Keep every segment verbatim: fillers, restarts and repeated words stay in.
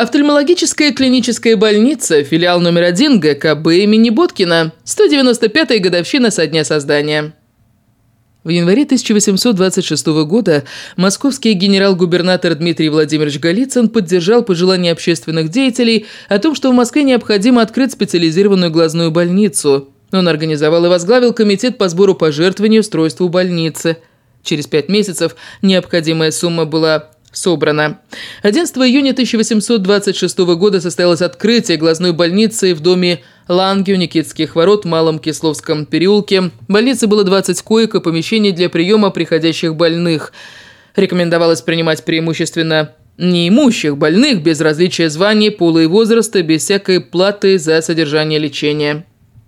Офтальмологическая клиническая больница, филиал номер один гэ ка бэ имени Боткина, сто девяносто пятая годовщина со дня создания. В январе тысяча восемьсот двадцать шестого года московский генерал-губернатор Дмитрий Владимирович Голицын поддержал пожелания общественных деятелей о том, что в Москве необходимо открыть специализированную глазную больницу. Он организовал и возглавил комитет по сбору пожертвований устройству больницы. Через пять месяцев необходимая сумма была собрано. одиннадцатого июня тысяча восемьсот двадцать шестого года состоялось открытие глазной больницы в доме Ланги у Никитских ворот в Малом Кисловском переулке. В больнице было двадцать коек и помещений для приема приходящих больных. Рекомендовалось принимать преимущественно неимущих больных без различия званий, пола и возраста, без всякой платы за содержание лечения.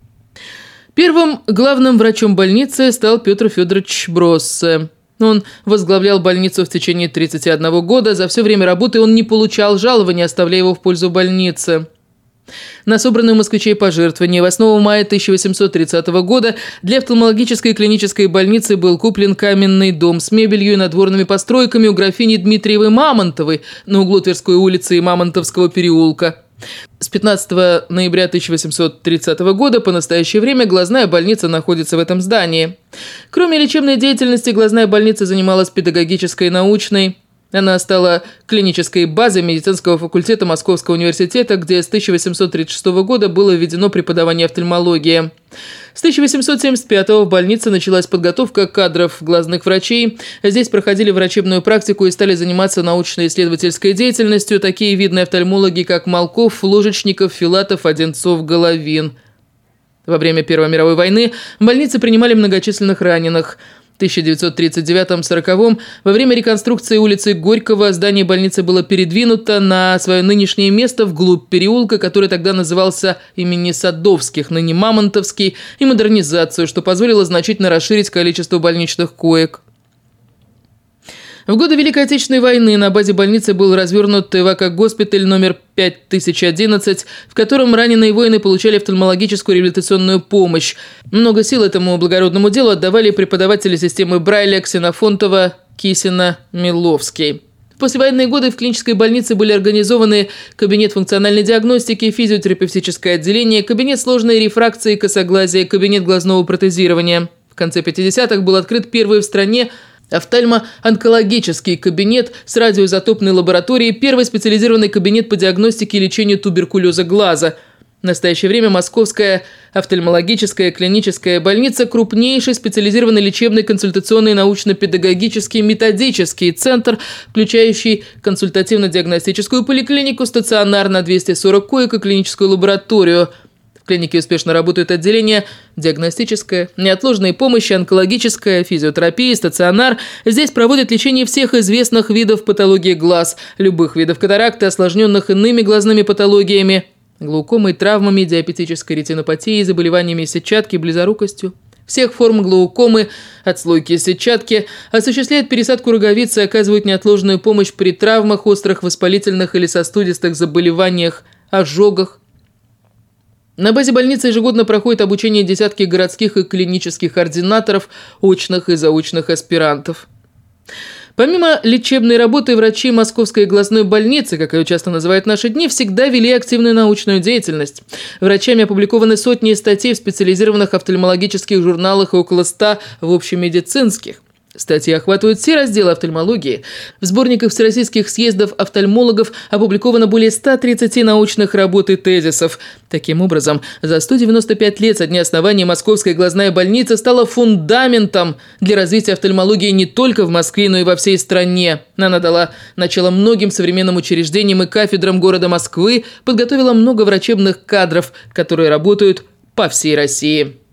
Первым главным врачом больницы стал Петр Федорович Броссе. Он возглавлял больницу в течение тридцати одного года. За все время работы он не получал жалования, оставляя его в пользу больницы. На собранные у москвичей пожертвования восьмого мая тысяча восемьсот тридцатого года для офтальмологической клинической больницы был куплен каменный дом с мебелью и надворными постройками у графини Дмитриевой Мамонтовой на углу Тверской улицы и Мамонтовского переулка. С пятнадцатого ноября тысяча восемьсот тридцатого года по настоящее время глазная больница находится в этом здании. Кроме лечебной деятельности, глазная больница занималась педагогической и научной. Она стала клинической базой медицинского факультета Московского университета, где с тысяча восемьсот тридцать шестого года было введено преподавание офтальмологии. С тысяча восемьсот семьдесят пятого в больнице началась подготовка кадров глазных врачей. Здесь проходили врачебную практику и стали заниматься научно-исследовательской деятельностью такие видные офтальмологи, как Малков, Ложечников, Филатов, Одинцов, Головин. Во время Первой мировой войны в больнице принимали многочисленных раненых. В тысяча девятьсот тридцать девятом — сороковом во время реконструкции улицы Горького здание больницы было передвинуто на свое нынешнее место вглубь переулка, который тогда назывался имени Садовских, ныне Мамонтовский, и модернизацию, что позволило значительно расширить количество больничных коек. В годы Великой Отечественной войны на базе больницы был развернут эвакогоспиталь номер пять тысяч одиннадцать, в котором раненые воины получали офтальмологическую реабилитационную помощь. Много сил этому благородному делу отдавали преподаватели системы Брайля Ксенофонтова, Кисина, Миловский. В послевоенные годы в клинической больнице были организованы кабинет функциональной диагностики, физиотерапевтическое отделение, кабинет сложной рефракции и косоглазия, кабинет глазного протезирования. В конце пятидесятых был открыт первый в стране офтальмо-онкологический кабинет с радиоизотопной лабораторией, первый специализированный кабинет по диагностике и лечению туберкулеза глаза. В настоящее время Московская офтальмологическая клиническая больница – крупнейший специализированный лечебный, консультационный, научно-педагогический, методический центр, включающий консультативно-диагностическую поликлинику, стационар на двести сорок коек и клиническую лабораторию. В клинике успешно работают отделения диагностическая, неотложной помощи, онкологическая, физиотерапия, стационар. Здесь проводят лечение всех известных видов патологии глаз, любых видов катаракты, осложненных иными глазными патологиями, глаукомой, травмами, диабетической ретинопатией, заболеваниями сетчатки, близорукостью. Всех форм глаукомы, отслойки сетчатки, осуществляют пересадку роговицы, оказывают неотложную помощь при травмах, острых воспалительных или сосудистых заболеваниях, ожогах. На базе больницы ежегодно проходит обучение десятки городских и клинических ординаторов, очных и заочных аспирантов. Помимо лечебной работы, врачи Московской глазной больницы, как ее часто называют в наши дни, всегда вели активную научную деятельность. Врачами опубликованы сотни статей в специализированных офтальмологических журналах и около ста в общемедицинских. Статьи охватывают все разделы офтальмологии. В сборниках всероссийских съездов офтальмологов опубликовано более ста тридцати научных работ и тезисов. Таким образом, за сто девяносто пять лет со дня основания Московская глазная больница стала фундаментом для развития офтальмологии не только в Москве, но и во всей стране. Она дала начало многим современным учреждениям и кафедрам города Москвы, подготовила много врачебных кадров, которые работают по всей России.